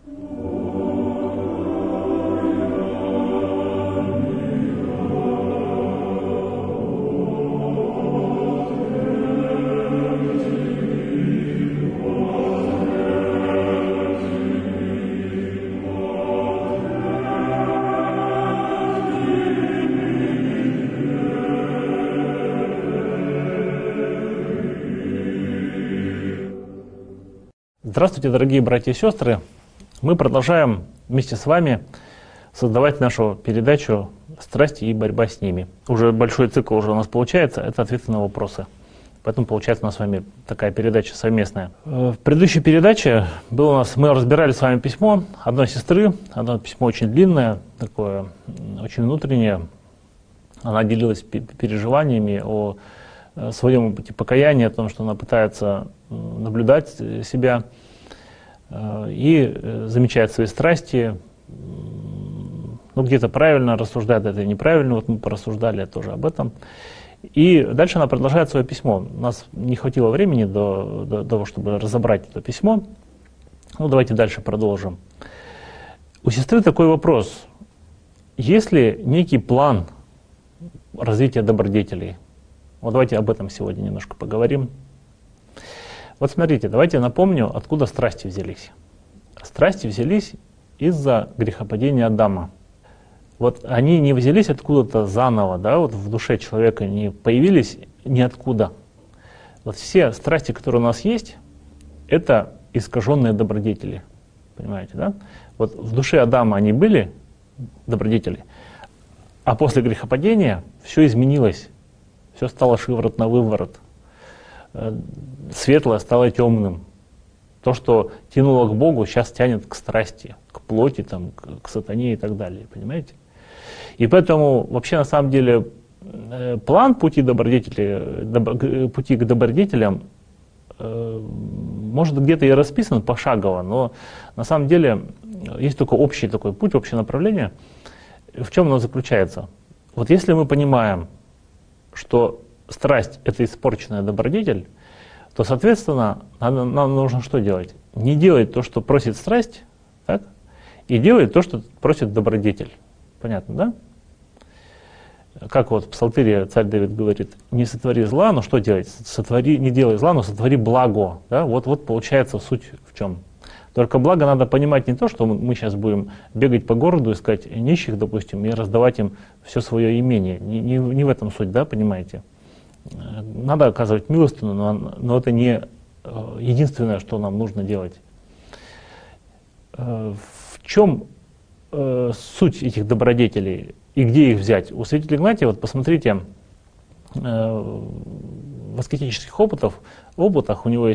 Здравствуйте, дорогие братья и сестры! Мы продолжаем вместе с вами создавать нашу передачу «Страсти и борьба с ними». Уже большой цикл уже у нас получается, это ответы на вопросы. Поэтому получается у нас с вами такая передача совместная. В предыдущей передаче было у нас, мы разбирали с вами письмо одной сестры. Одно письмо очень длинное, такое, очень внутреннее. Она делилась переживаниями о своем пути покаяния, о том, что она пытается наблюдать себя и замечает свои страсти, ну, где-то правильно рассуждает, это неправильно, вот мы порассуждали тоже об этом. И дальше она продолжает свое письмо. У нас не хватило времени до того, чтобы разобрать это письмо. Ну, давайте дальше продолжим. У сестры такой вопрос. Есть ли некий план развития добродетелей? Вот давайте об этом сегодня немножко поговорим. Вот смотрите, давайте я напомню, откуда страсти взялись. Страсти взялись из-за грехопадения Адама. Вот они не взялись откуда-то заново, да, вот в душе человека не появились ниоткуда. Вот все страсти, которые у нас есть, это искаженные добродетели. Понимаете, да? Вот в душе Адама они были, добродетели, а после грехопадения все изменилось. Все стало шиворот на выворот. Светлое стало темным. То, что тянуло к Богу, сейчас тянет к страсти, к плоти, там, к сатане и так далее. Понимаете? И поэтому вообще на самом деле план пути к добродетелям может где-то и расписан пошагово, но на самом деле есть только общий такой путь, общее направление. В чем оно заключается? Вот если мы понимаем, что страсть — это испорченная добродетель, то, соответственно, нам нужно что делать? Не делать то, что просит страсть, так? И делать то, что просит добродетель. Понятно, да? Как вот в Псалтире царь Давид говорит: не сотвори зла, но что делать? Не делай зла, но сотвори благо. Да? Вот получается суть в чем. Только благо надо понимать не то, что мы сейчас будем бегать по городу, искать нищих, допустим, и раздавать им все свое имение. Не в этом суть, да, понимаете? Надо оказывать милостыню, но это не единственное, что нам нужно делать. В чем суть этих добродетелей и где их взять? У святителя Игнатия, вот посмотрите, в аскетических опытах у него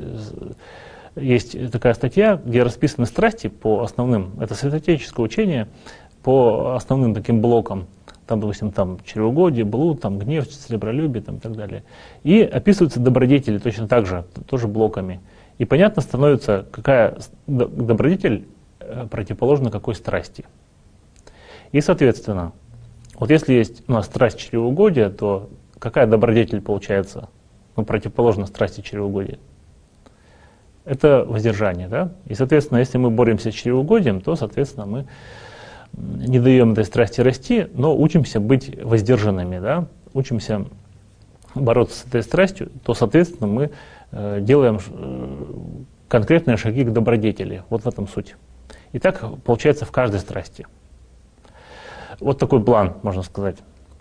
есть такая статья, где расписаны страсти по основным, это святоотеческое учение, по основным таким блокам. Там, допустим, там чревоугодие, блуд, там гнев, сребролюбие, там, и так далее. И описываются добродетели точно так же, тоже блоками. И понятно становится, какая добродетель противоположна какой страсти. И, соответственно, вот если есть у нас страсть чревоугодия, то какая добродетель получается, противоположна страсти чревоугодия? Это воздержание, да? И, соответственно, если мы боремся с чревоугодием, то, соответственно, мы не даем этой страсти расти, но учимся быть воздержанными, да? Учимся бороться с этой страстью, то, соответственно, мы делаем конкретные шаги к добродетели. Вот в этом суть. И так получается в каждой страсти. Вот такой план, можно сказать.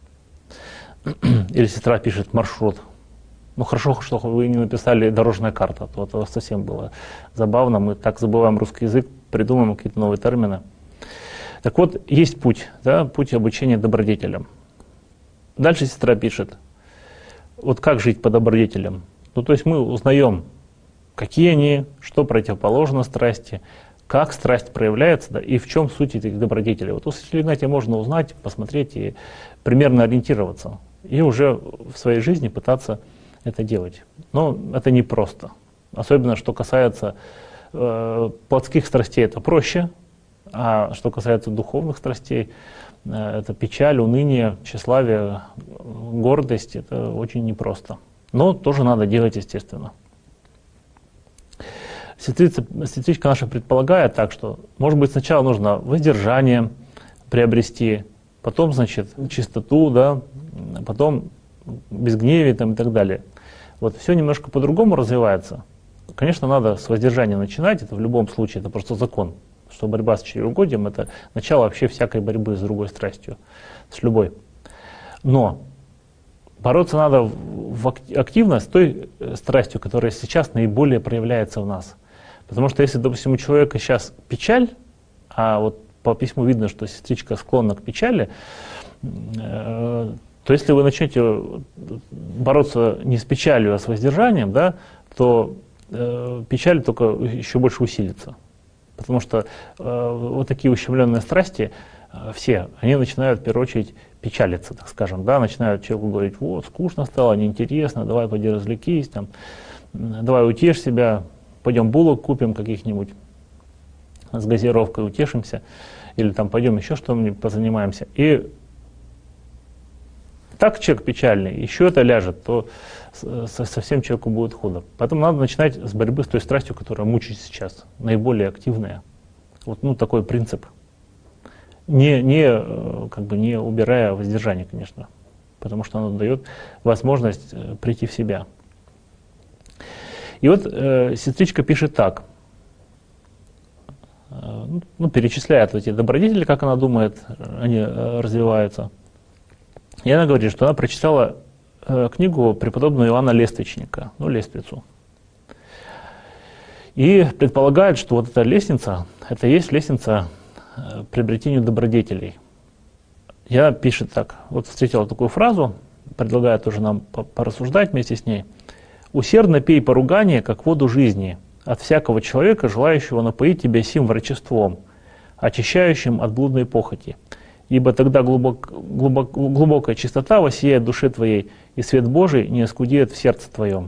Или сестра пишет маршрут. Ну хорошо, что вы не написали дорожная карта, то это совсем было забавно. Мы так забываем русский язык, придумываем какие-то новые термины. Так вот, есть путь, да, путь обучения добродетелям. Дальше сестра пишет, вот как жить по добродетелям. Ну, то есть мы узнаем, какие они, что противоположно страсти, как страсть проявляется, да, и в чем суть этих добродетелей. Вот у святителя Игнатия можно узнать, посмотреть и примерно ориентироваться. И уже в своей жизни пытаться это делать. Но это непросто. Особенно, что касается плотских страстей, это проще. А что касается духовных страстей, это печаль, уныние, тщеславие, гордость, это очень непросто. Но тоже надо делать, естественно. сестричка наша предполагает так, что, может быть, сначала нужно воздержание приобрести, потом, значит, чистоту, да, потом безгневие там, и так далее. Вот все немножко по-другому развивается. Конечно, надо с воздержания начинать, это в любом случае, это просто закон, что борьба с чревоугодием – это начало вообще всякой борьбы с другой страстью, с любой. Но бороться надо активно с той страстью, которая сейчас наиболее проявляется в нас. Потому что если, допустим, у человека сейчас печаль, а вот по письму видно, что сестричка склонна к печали, то если вы начнете бороться не с печалью, а с воздержанием, да, то печаль только еще больше усилится. Потому что вот такие ущемленные страсти, все, они начинают в первую очередь печалиться, так скажем, да, начинают человеку говорить: вот, скучно стало, неинтересно, давай пойди развлекись, там, давай утешь себя, пойдем булок купим каких-нибудь с газировкой, утешимся, или там пойдем еще что-нибудь позанимаемся. И так человек печальный, еще это ляжет, то совсем человеку будет худо. Поэтому надо начинать с борьбы с той страстью, которая мучает сейчас, наиболее активная. Вот, ну, такой принцип. Как бы не убирая воздержание, конечно, потому что оно дает возможность прийти в себя. И вот сестричка пишет так, ну, перечисляет эти добродетели, как она думает, они развиваются. И она говорит, что она прочитала книгу преподобного Иоанна Лествичника, ну, Лествицу. И предполагает, что вот эта лестница, это и есть лестница приобретению добродетелей. Я пишет так, вот встретила такую фразу, предлагаю тоже нам порассуждать вместе с ней. «Усердно пей поругание, как воду жизни, от всякого человека, желающего напоить тебя сим врачеством, очищающим от блудной похоти. Ибо тогда глубокая чистота воссияет в душе твоей, и свет Божий не оскудеет в сердце твоем».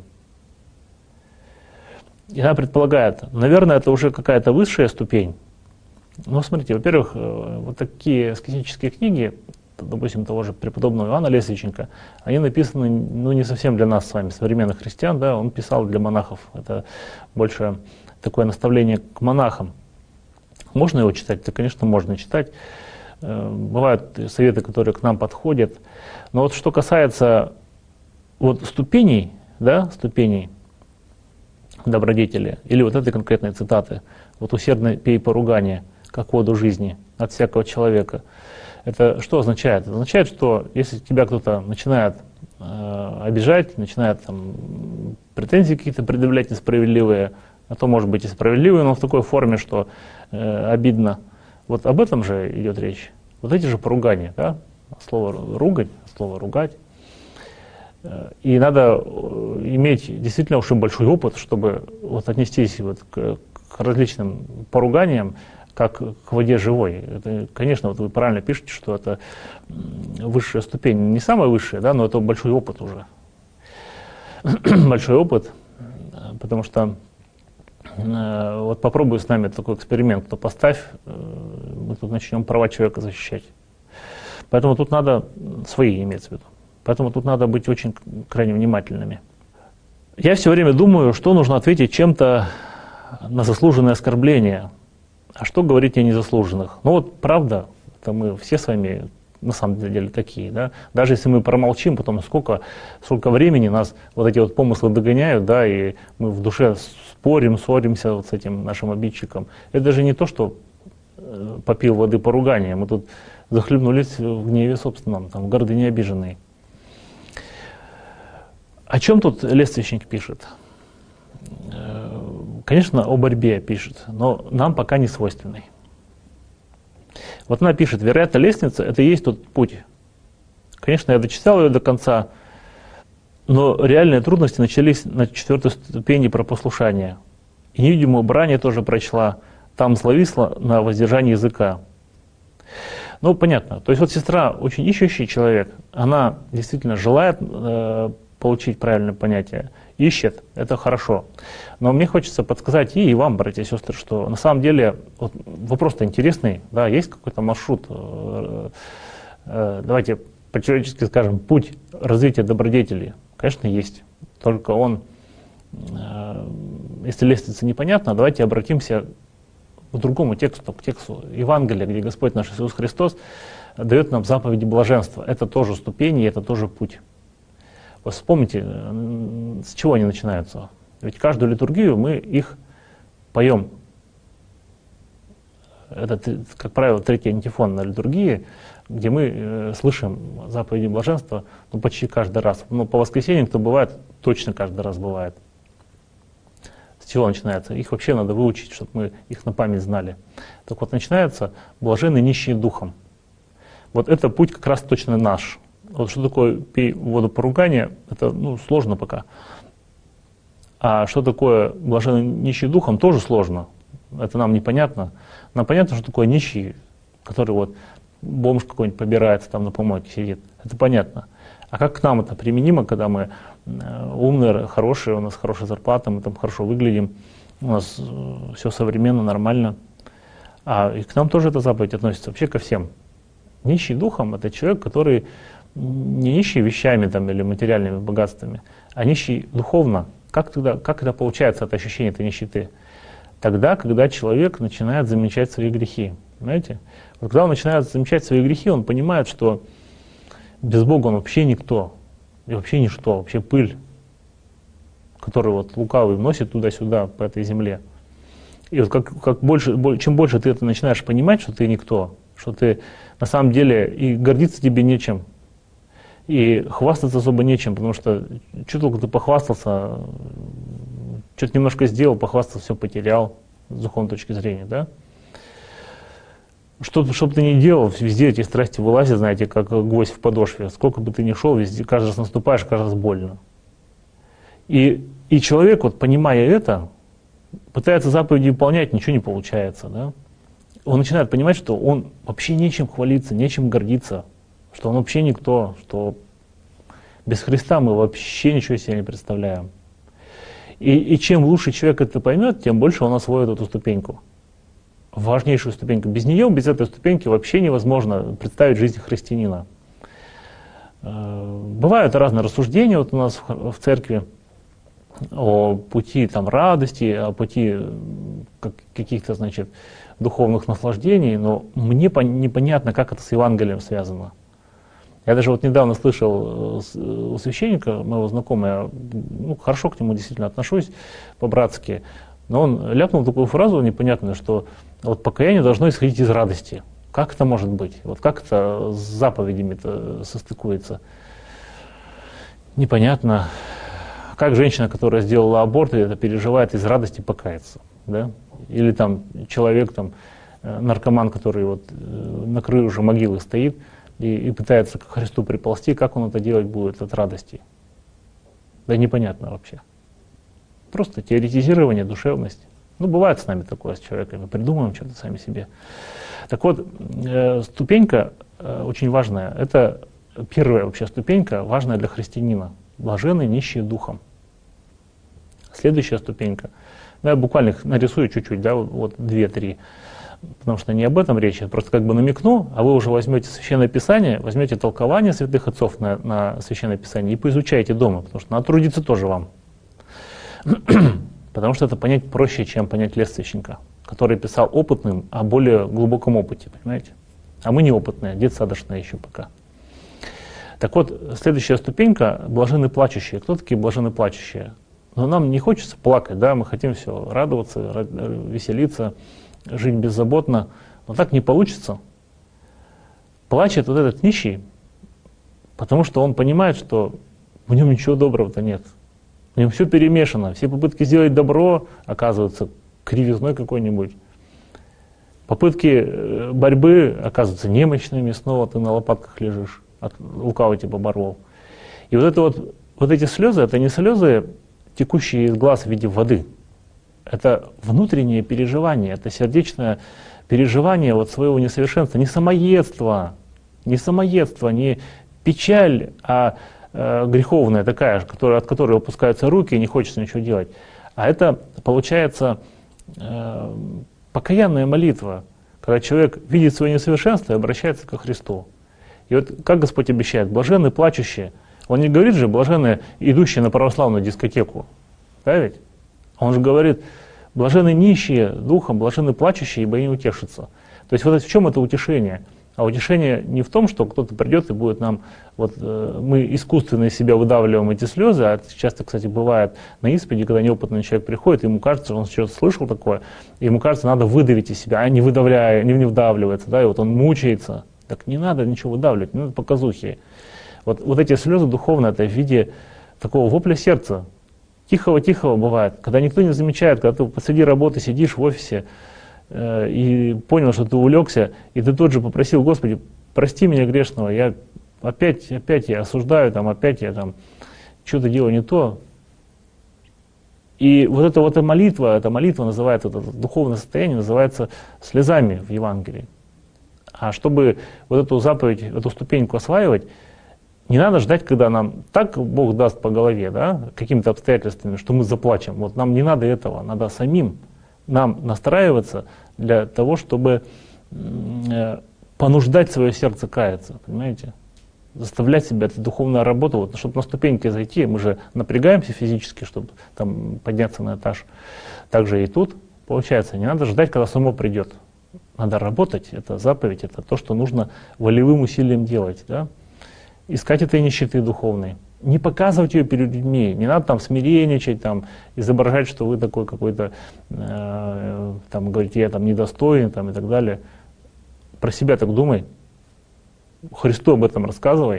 И она предполагает, наверное, это уже какая-то высшая ступень. Ну, смотрите, во-первых, вот такие аскетические книги, допустим, того же преподобного Иоанна Лествичника, они написаны, ну, не совсем для нас с вами, современных христиан, да, он писал для монахов. Это больше такое наставление к монахам. Можно его читать? Да, конечно, можно читать. Бывают советы, которые к нам подходят. Но вот что касается вот ступеней, да, ступеней добродетели, или вот этой конкретной цитаты, вот «усердно пей поругание, как воду жизни от всякого человека». Это что означает? Это означает, что если тебя кто-то начинает обижать, начинает там претензии какие-то предъявлять несправедливые, а то, может быть, и справедливые, но в такой форме, что обидно. Вот об этом же идет речь. Вот эти же поругания, да? Слово «ругать», слово «ругать». И надо иметь действительно очень большой опыт, чтобы вот отнестись вот к различным поруганиям, как к воде живой. Это, конечно, вот вы правильно пишете, что это высшая ступень, не самая высшая, да, но это большой опыт уже. Большой опыт, потому что вот попробуй с нами такой эксперимент, то поставь, мы тут начнем права человека защищать. Поэтому тут надо свои иметь в виду. Поэтому тут надо быть очень крайне внимательными. Я все время думаю, что нужно ответить чем-то на заслуженное оскорбление. А что говорить о незаслуженных? Ну вот правда, это мы все с вами на самом деле такие, да? Даже если мы промолчим, потом сколько времени нас вот эти вот помыслы догоняют, да, и мы в душе спорим, ссоримся вот с этим нашим обидчиком. Это же не то, что попил воды поругания, мы тут захлебнулись в гневе собственном, там, в гордыне обиженной. О чем тут Лествичник пишет? Конечно, о борьбе пишет, но нам пока не свойственной. Вот она пишет, вероятно, лестница – это и есть тот путь. Конечно, я дочитал ее до конца, но реальные трудности начались на 4-й ступени пропослушания. И невидимую брань я тоже прочла, там зловисла на воздержании языка. Ну, понятно. То есть вот сестра очень ищущий человек, она действительно желает получить правильное понятие, ищет, это хорошо. Но мне хочется подсказать и вам, братья и сестры, что на самом деле вот, вопрос-то интересный, да, есть какой-то маршрут, давайте по-человечески скажем, путь развития добродетели, конечно, есть, только он если лестница непонятна, давайте обратимся к другому тексту, к тексту Евангелия, где Господь наш Иисус Христос дает нам заповеди блаженства. Это тоже ступени, это тоже путь. Вот вспомните, с чего они начинаются. Ведь каждую литургию мы их поем. Это, как правило, третий антифон на литургии, где мы слышим заповеди блаженства почти каждый раз. Но по воскресеньям, то бывает, точно каждый раз бывает. С чего начинается? Их вообще надо выучить, чтобы мы их на память знали. Так вот, начинается «блаженны нищие духом». Вот это путь как раз точно наш. Вот что такое «пей воду поругания», это сложно пока. А что такое «блаженны нищие духом» тоже сложно. Это нам непонятно. Нам понятно, что такое нищий, который вот бомж какой-нибудь побирается, там на помойке сидит. Это понятно. А как к нам это применимо, когда мы умные, хорошие, у нас хорошая зарплата, мы там хорошо выглядим, у нас все современно, нормально. И к нам тоже эта заповедь относится вообще ко всем. Нищий духом — это человек, который не нищий вещами там, или материальными богатствами, а нищий духовно. Как это получается, это ощущение этой нищеты? Тогда, когда человек начинает замечать свои грехи. Понимаете? Вот когда он начинает замечать свои грехи, он понимает, что без Бога он вообще никто, и вообще ничто, вообще пыль, которую вот лукавый носит туда-сюда по этой земле. И вот чем больше ты это начинаешь понимать, что ты никто, что ты на самом деле и гордиться тебе нечем, и хвастаться особо нечем, потому что чуть только ты похвастался, что-то немножко сделал, похвастался, все потерял с духовной точки зрения, да? Что бы ты ни делал, везде эти страсти вылазят, знаете, как гвоздь в подошве. Сколько бы ты ни шел, везде, каждый раз наступаешь, каждый раз больно. И человек, вот понимая это, пытается заповеди выполнять, ничего не получается, да? Он начинает понимать, что он вообще нечем хвалиться, нечем гордиться, что он вообще никто, что без Христа мы вообще ничего себе не представляем. И чем лучше человек это поймет, тем больше он освоит эту ступеньку. Важнейшую ступеньку. Без нее, без этой ступеньки вообще невозможно представить жизнь христианина. Бывают разные рассуждения вот у нас в церкви о пути там, радости, о пути каких-то, значит, духовных наслаждений, но мне непонятно, как это с Евангелием связано. Я даже вот недавно слышал у священника, моего знакомого, хорошо к нему действительно отношусь, по-братски, но он ляпнул такую фразу непонятную, что вот покаяние должно исходить из радости. Как это может быть? Вот как это с заповедями-то состыкуется? Непонятно. Как женщина, которая сделала аборт, это переживает из радости покаяться, да? Или там человек, там, наркоман, который вот на краю уже могилы стоит и пытается к Христу приползти, как он это делать будет от радости? Да непонятно вообще. Просто теоретизирование, душевность. Бывает с нами такое, с человеком, придумываем что-то сами себе. Так вот, ступенька очень важная. Это первая вообще ступенька, важная для христианина. Блаженны нищие духом. Следующая ступенька. Я буквально их нарисую чуть-чуть, да, вот 2-3. Потому что не об этом речь, я просто как бы намекну, а вы уже возьмете Священное Писание, возьмете толкование святых отцов на Священное Писание и поизучайте дома, потому что надо трудиться тоже вам. Потому что это понять проще, чем понять лествичника, который писал опытным о более глубоком опыте, понимаете? А мы неопытные, детсадочные еще пока. Так вот, следующая ступенька — блаженны плачущие. Кто такие блаженны плачущие? Но нам не хочется плакать, да, мы хотим все радоваться, веселиться, жить беззаботно, но так не получится. Плачет вот этот нищий, потому что он понимает, что в нем ничего доброго-то нет. В нем все перемешано, все попытки сделать добро оказываются кривизной какой-нибудь. Попытки борьбы оказываются немощными, снова ты на лопатках лежишь, лукавый тебя борол. И вот эти слезы, это не слезы, текущие из глаз в виде воды. Это внутреннее переживание, это сердечное переживание вот своего несовершенства, не самоедство, не печаль, а греховная такая, от которой опускаются руки и не хочется ничего делать. А это получается покаянная молитва, когда человек видит свое несовершенство и обращается ко Христу. И вот как Господь обещает, блаженны плачущие. Он не говорит же, блаженны идущие на православную дискотеку. Да ведь? Он же говорит, блаженны нищие духом, блаженны плачущие, ибо они утешатся. То есть вот в чем это утешение? А утешение не в том, что кто-то придет и будет нам, вот мы искусственно из себя выдавливаем эти слезы, а это часто, кстати, бывает на исповеди, когда неопытный человек приходит, ему кажется, он что-то слышал такое, и ему кажется, надо выдавить из себя, а не выдавляя, не вдавливается, да, и вот он мучается. Так не надо ничего выдавливать, не надо показухи. Вот эти слезы духовные, это в виде такого вопля сердца. Тихого-тихого бывает, когда никто не замечает, когда ты посреди работы сидишь в офисе, и понял, что ты увлекся, и ты тут же попросил: Господи, прости меня грешного, я опять я осуждаю, опять я что-то делаю не то. И вот эта молитва называется, это духовное состояние называется слезами в Евангелии. А чтобы вот эту заповедь, эту ступеньку осваивать, не надо ждать, когда нам так Бог даст по голове, да, какими-то обстоятельствами, что мы заплачем. Вот нам не надо этого, надо самим нам настраиваться для того, чтобы понуждать свое сердце каяться, понимаете? Заставлять себя, это духовная работа, вот, чтобы на ступеньки зайти, мы же напрягаемся физически, чтобы подняться на этаж. Также и тут, получается, не надо ждать, когда само придет. Надо работать, это заповедь, это то, что нужно волевым усилием делать, да? Искать этой нищеты духовной. Не показывать ее перед людьми, не надо смиренничать, изображать, что вы такой какой-то, говорите, я недостоин, и так далее. Про себя так думай, Христу об этом рассказывай.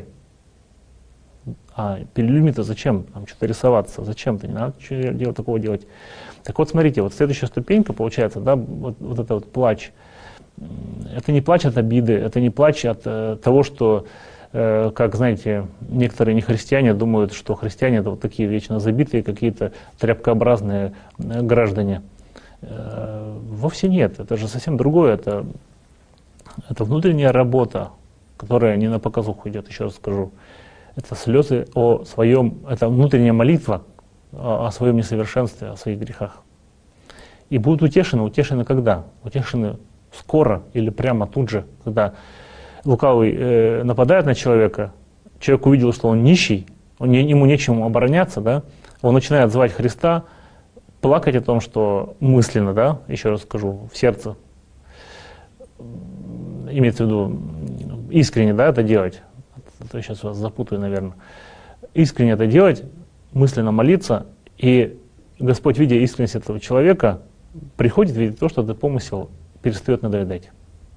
А перед людьми-то зачем что-то рисоваться, зачем-то, не надо такого делать. Так вот, смотрите, вот следующая ступенька получается, да, вот это вот плач. Это не плач от обиды, это не плач от того, что как, знаете, некоторые нехристиане думают, что христиане — это вот такие вечно забитые, какие-то тряпкообразные граждане. Вовсе нет, это же совсем другое, это внутренняя работа, которая не на показуху идет, еще раз скажу. Это слезы о своем, это внутренняя молитва о своем несовершенстве, о своих грехах. И будут утешены когда? Утешены скоро или прямо тут же, когда лукавый нападает на человека, человек увидел, что он нищий, ему нечему обороняться, да, он начинает звать Христа, плакать о том, что мысленно, да, еще раз скажу, в сердце, имеется в виду искренне, да, это делать, а то я сейчас вас запутаю, наверное, искренне это делать, мысленно молиться, и Господь, видя искренность этого человека, приходит, видит то, что этот помысел перестает надоедать.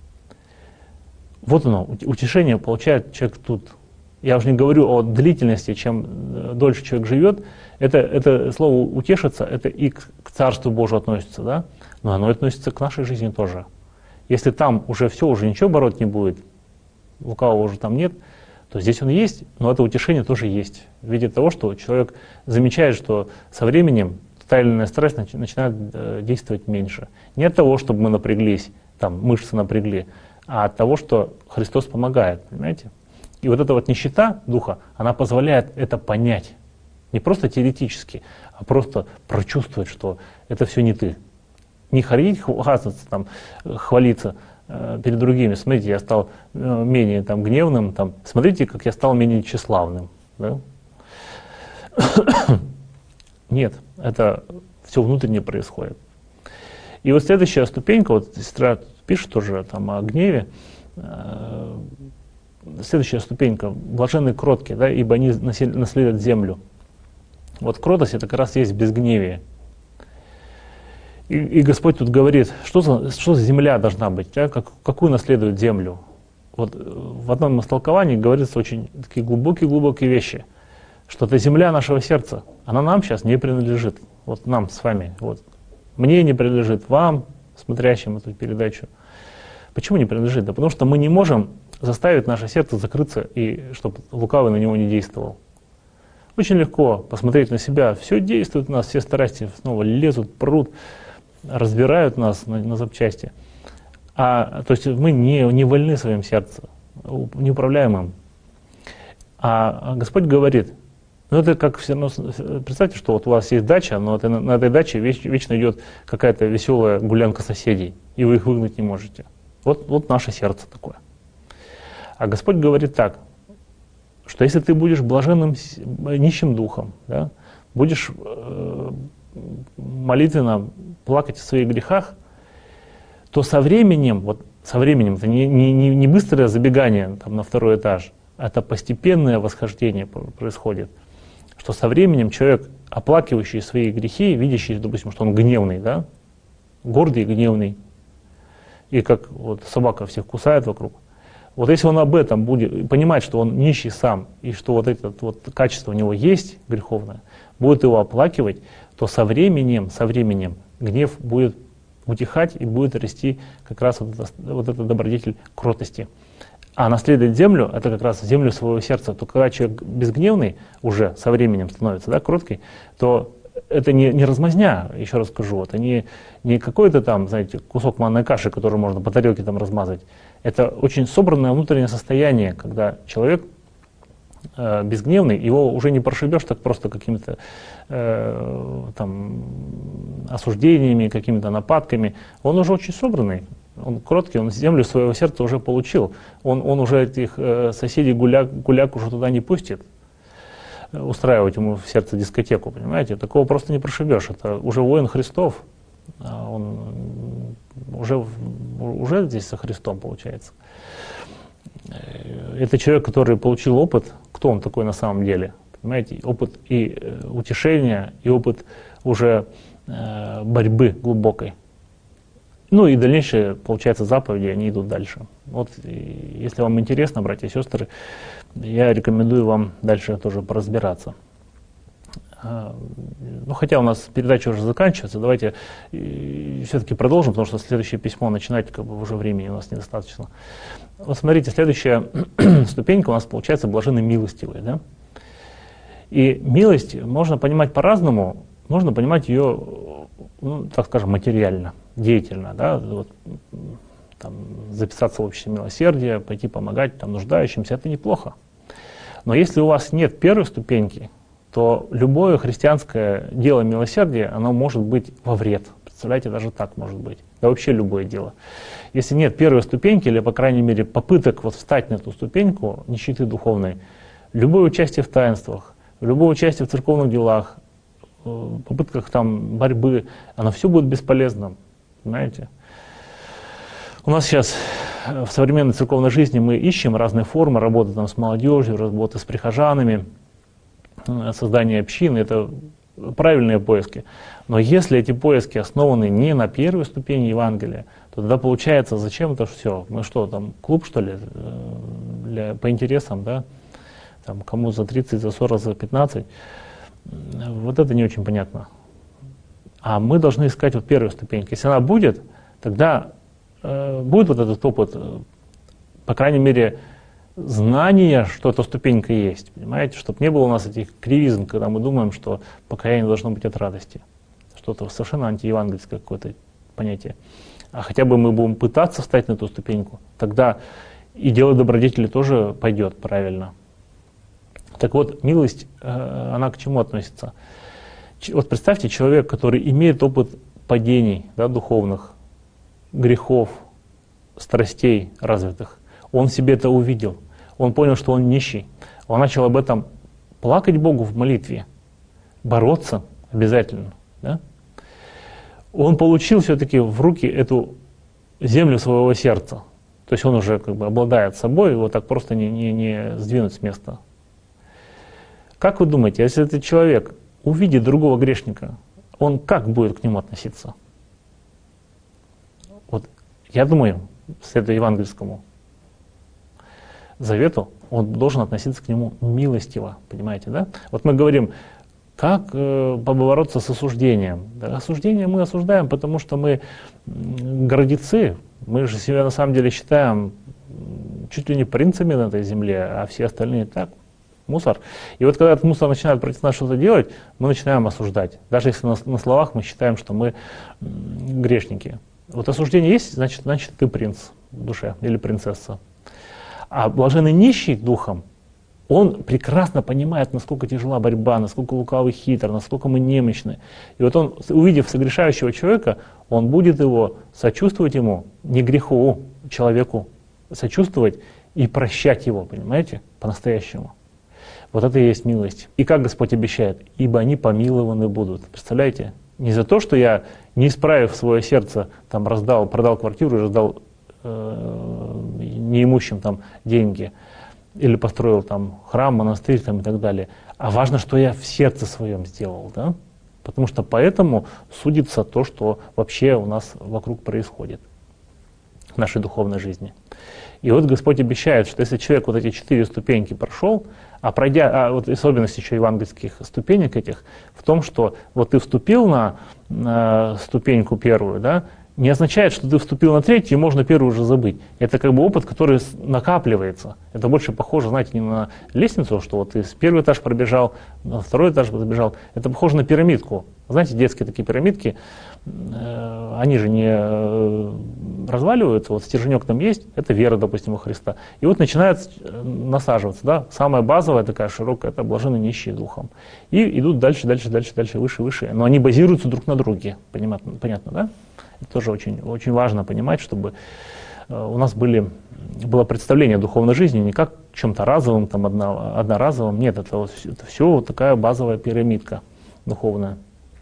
Вот оно, утешение получает человек тут. Я уже не говорю о длительности, чем дольше человек живет. Это слово «утешиться», это и к Царству Божию относится, да? Но оно относится к нашей жизни тоже. Если там уже все, уже ничего бороть не будет, лукавого уже там нет, то здесь он есть, но это утешение тоже есть. В виде того, что человек замечает, что со временем та или иная страсть начинает действовать меньше. Не от того, чтобы мы напряглись, мышцы напрягли, а от того, что Христос помогает, понимаете? И вот эта вот нищета духа, она позволяет это понять. Не просто теоретически, а просто прочувствовать, что это все не ты. Не ходить, хвастаться, хвалиться перед другими. Смотрите, я стал менее гневным, смотрите, как я стал менее тщеславным. Да? Нет, это все внутренне происходит. И вот следующая ступенька, вот сестра пишет тоже о гневе, следующая ступенька, блаженны кроткие, да, ибо они наследуют землю. Вот кротость — это как раз есть безгневие. И Господь тут говорит, что за земля должна быть, да, какую наследует землю. Вот в одном из толкований говорится очень такие глубокие вещи, что это земля нашего сердца, она нам сейчас не принадлежит, вот нам с вами, вот. Мне не принадлежит, вам, смотрящим эту передачу. Почему не принадлежит? Да потому что мы не можем заставить наше сердце закрыться, и чтобы лукавый на него не действовал. Очень легко посмотреть на себя, все действует у нас, все страсти снова лезут, прут, разбирают нас на запчасти. То есть мы не вольны своим сердцем, не управляем им. А Господь говорит, это как все равно, представьте, что вот у вас есть дача, но на этой даче вечно идет какая-то веселая гулянка соседей, и вы их выгнать не можете. Вот наше сердце такое. А Господь говорит так, что если ты будешь блаженным нищим духом, да, будешь молитвенно плакать о своих грехах, то со временем, это не быстрое забегание там, на второй этаж, а это постепенное восхождение происходит. Что со временем человек, оплакивающий свои грехи, видящий, допустим, что он гневный, да, гордый и гневный, и как вот собака всех кусает вокруг. Вот если он об этом будет понимать, что он нищий сам, и что вот это вот качество у него есть греховное, будет его оплакивать, то со временем гнев будет утихать и будет расти как раз вот эта добродетель кротости. А наследовать землю, это как раз землю своего сердца. То когда человек безгневный уже со временем становится, да, кроткий, то это не размазня, еще раз скажу, это не какой-то там, знаете, кусок манной каши, который можно по тарелке там размазать. Это очень собранное внутреннее состояние, когда человек безгневный, его уже не прошибешь так просто какими-то там осуждениями, какими-то нападками. Он уже очень собранный, он кроткий, он землю своего сердца уже получил. Он уже этих соседей гуляк уже туда не пустит, устраивать ему в сердце дискотеку, понимаете? Такого просто не прошибешь. Это уже воин Христов, он уже здесь со Христом получается. Это человек, который получил опыт, кто он такой на самом деле, понимаете? Опыт и утешения, и опыт уже борьбы глубокой. Ну и дальнейшие, получается, заповеди, они идут дальше. Вот, если вам интересно, братья и сестры, я рекомендую вам дальше тоже поразбираться. Ну, хотя у нас передача уже заканчивается, давайте все-таки продолжим, потому что следующее письмо начинать как бы уже времени у нас недостаточно. Вот смотрите, следующая ступенька у нас получается блаженный милостивый. Да? И милость можно понимать по-разному, можно понимать ее, ну, так скажем, материально, деятельно. Да? Вот, там, записаться в общество милосердия, пойти помогать там, нуждающимся, это неплохо. Но если у вас нет первой ступеньки, то любое христианское дело милосердия, оно может быть во вред. Представляете, даже так может быть. Да вообще любое дело. Если нет первой ступеньки, или, по крайней мере, попыток вот встать на эту ступеньку нищеты духовной, любое участие в таинствах, любое участие в церковных делах, попытках там борьбы, оно все будет бесполезным. Понимаете? У нас сейчас в современной церковной жизни мы ищем разные формы работы там, с молодежью, работы с прихожанами, создание общины, это правильные поиски. Но если эти поиски основаны не на первой ступени Евангелия, то тогда получается, зачем это все? Мы что, там, клуб, что ли, по интересам, да? Там, кому за 30, за 40, за 15. Вот это не очень понятно. А мы должны искать вот первую ступеньку. Если она будет, тогда будет вот этот опыт, по крайней мере, знание, что эта ступенька есть, понимаете, чтобы не было у нас этих кривизм, когда мы думаем, что покаяние должно быть от радости, что-то совершенно антиевангельское какое-то понятие. А хотя бы мы будем пытаться встать на эту ступеньку, тогда и дело добродетели тоже пойдет правильно. Так вот, милость, она к чему относится? Вот представьте, человек, который имеет опыт падений, да, духовных, грехов, страстей развитых, он в себе это увидел. Он понял, что он нищий. Он начал об этом плакать Богу в молитве, бороться обязательно. Да? Он получил все-таки в руки эту землю своего сердца. То есть он уже как бы обладает собой, его так просто не сдвинуть с места. Как вы думаете, если этот человек увидит другого грешника, он как будет к нему относиться? Вот я думаю, следуя евангельскому завету, он должен относиться к нему милостиво, понимаете, да? Вот мы говорим, как побороться с осуждением. Да, осуждение мы осуждаем, потому что мы гордецы, мы же себя на самом деле считаем чуть ли не принцами на этой земле, а все остальные так, мусор. И вот когда этот мусор начинает против нас что-то делать, мы начинаем осуждать. Даже если на словах мы считаем, что мы грешники. Вот осуждение есть, значит ты принц в душе или принцесса. А блаженный нищий духом, он прекрасно понимает, насколько тяжела борьба, насколько лукавый хитр, насколько мы немощны. И вот он, увидев согрешающего человека, он будет его сочувствовать ему, не греху, человеку, сочувствовать и прощать его, понимаете, по-настоящему. Вот это и есть милость. И как Господь обещает? Ибо они помилованы будут. Представляете? Не за то, что я, не исправив свое сердце, там продал квартиру и раздал неимущим там деньги, или построил там храм, монастырь там, и так далее. А важно, что я в сердце своем сделал, да? Потому что поэтому судится то, что вообще у нас вокруг происходит в нашей духовной жизни. И вот Господь обещает, что если человек вот эти 4 ступеньки прошел, вот особенность еще евангельских ступенек этих в том, что вот ты вступил на ступеньку первую, да, не означает, что ты вступил на третью, и можно первую уже забыть. Это как бы опыт, который накапливается. Это больше похоже, знаете, не на лестницу, что вот ты с первый этаж пробежал, на второй этаж забежал. Это похоже на пирамидку. Знаете, детские такие пирамидки, они же не разваливаются, вот стерженек там есть, это вера, допустим, во Христа. И вот начинает насаживаться, да, самая базовая такая широкая, это блаженные нищие духом. И идут дальше, выше, выше. Но они базируются друг на друге, понятно, да? Это тоже очень, очень важно понимать, чтобы у нас было представление о духовной жизни не как чем-то разовым, там, одноразовым. Нет, это все вот такая базовая пирамидка духовная.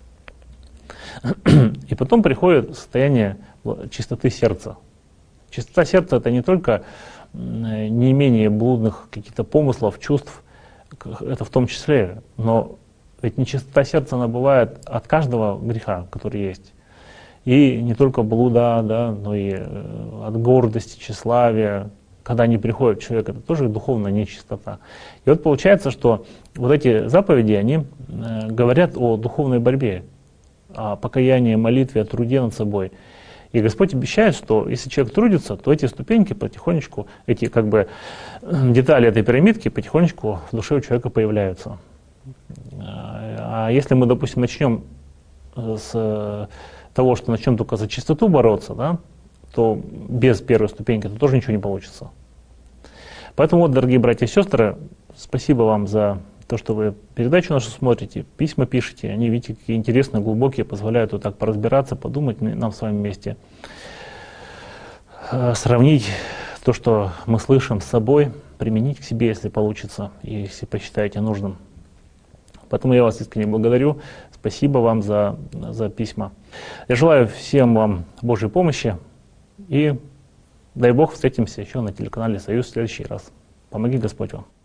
И потом приходит состояние чистоты сердца. Чистота сердца — это не только не имение блудных каких-то помыслов, чувств, это в том числе, но ведь нечистота сердца, она бывает от каждого греха, который есть. И не только блуда, да, но и от гордости, тщеславия. Когда они приходят к человеку, это тоже духовная нечистота. И вот получается, что вот эти заповеди, они говорят о духовной борьбе, о покаянии, молитве, о труде над собой. И Господь обещает, что если человек трудится, то эти ступеньки потихонечку, эти как бы детали этой пирамидки потихонечку в душе у человека появляются. А если мы, допустим, начнем с того, что начнем только за чистоту бороться, да, то без первой ступеньки то тоже ничего не получится. Поэтому вот, дорогие братья и сестры, спасибо вам за то, что вы передачу нашу смотрите, письма пишете, они, видите, какие интересные, глубокие, позволяют вот так поразбираться, подумать нам с вами вместе, сравнить то, что мы слышим, с собой, применить к себе, если получится, и если посчитаете нужным. Поэтому я вас искренне благодарю. Спасибо вам за письма. Я желаю всем вам Божьей помощи. И дай Бог встретимся еще на телеканале «Союз» в следующий раз. Помоги Господь вам.